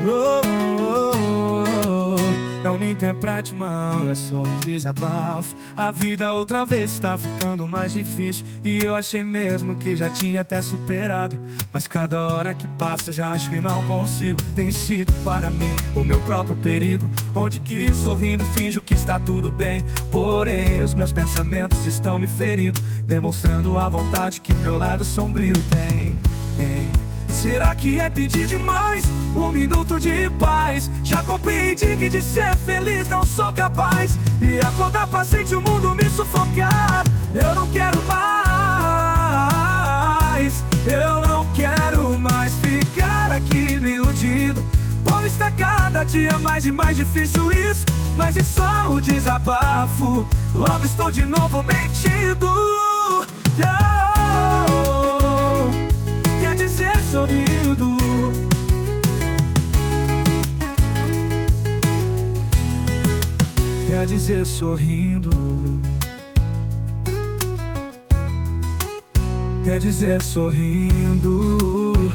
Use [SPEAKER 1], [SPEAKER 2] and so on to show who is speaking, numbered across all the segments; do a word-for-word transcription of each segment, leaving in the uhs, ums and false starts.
[SPEAKER 1] Oh, oh, oh. Não me interprete mal, é só um desabafo. A vida outra vez tá ficando mais difícil, e eu achei mesmo que já tinha até superado. Mas cada hora que passa já acho que não consigo. Tem sido para mim o meu próprio perigo, onde que sorrindo finjo que está tudo bem. Porém os meus pensamentos estão me ferindo, demonstrando a vontade que meu lado sombrio tem. Ei, será que é pedir demais um minuto de paz? Já compreendi que de ser feliz não sou capaz, e acordar pra sentir o mundo me sufocar. Eu não quero mais, eu não quero mais ficar aqui me iludindo, pois está cada dia mais e mais difícil isso. Mas é só um desabafo, logo estou de novo mentindo. Oh, quer dizer sorrindo, quer dizer sorrindo, quer dizer sorrindo,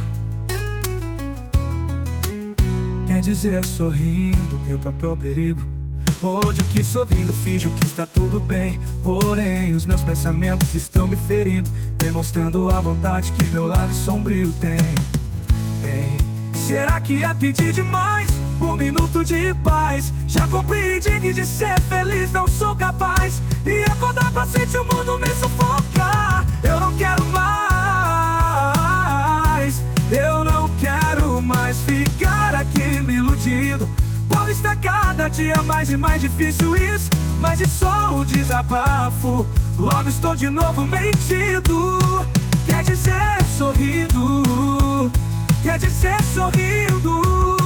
[SPEAKER 1] quer dizer sorrindo, meu próprio perigo, onde que sorrindo finjo que está tudo bem. Porém os meus pensamentos estão me ferindo, demonstrando a vontade que meu lado sombrio tem. Ei, será que é pedir demais um minuto de paz? Já compreendi que de ser feliz não sou capaz, e acordar pra sentir o mundo me sufocar. Eu não quero mais, eu não quero mais ficar aqui me iludindo, pois está cada dia mais e mais difícil isso. Mas é só um desabafo, logo estou de novo mentindo. Quer dizer sorrindo, quer dizer sorrindo,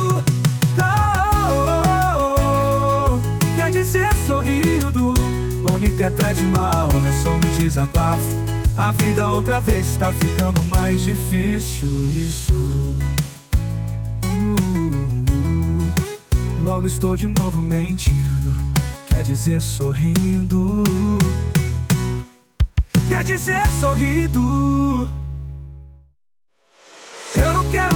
[SPEAKER 1] oh, oh, oh. Quer dizer sorrindo. Não me interprete mal, é só um desabafo. A vida outra vez está ficando mais difícil isso. Logo estou de novo mentindo. Quer dizer sorrindo, quer dizer sorrindo. Eu não quero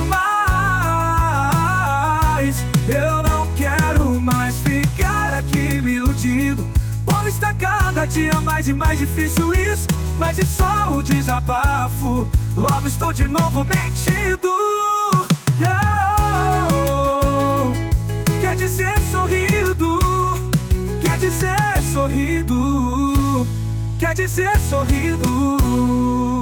[SPEAKER 1] mais, eu não quero mais ficar aqui me iludindo, pois está cada dia mais e mais difícil isso. Mas é só um desabafo, logo estou de novo mentindo. Oh, quer dizer sorrindo, quer dizer sorrindo, quer dizer sorrindo.